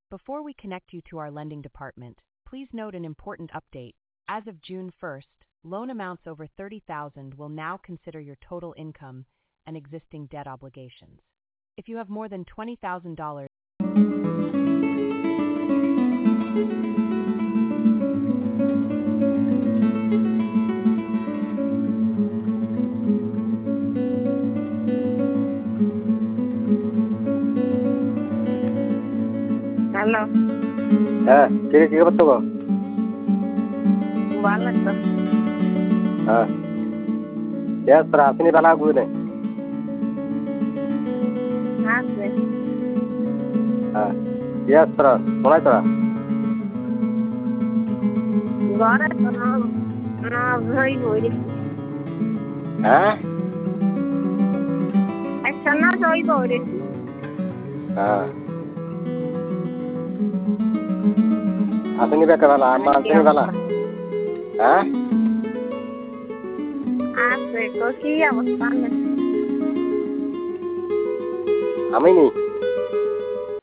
Before we connect you to our lending department, please note an important update. As of June 1st, loan amounts over $30,000 will now consider your total income and existing debt obligations. If you have more than $20,000, Hello. Kira kira betul kok? Banget tuh. Ya, setelah sini bala gue nih. Asik. Ya, setelah mulai setelah. Gora tuh no bhai bori. Action na joy bori. Asini beka bala, amma asini bala. Asik. Kok iya bos panen. Ami nih.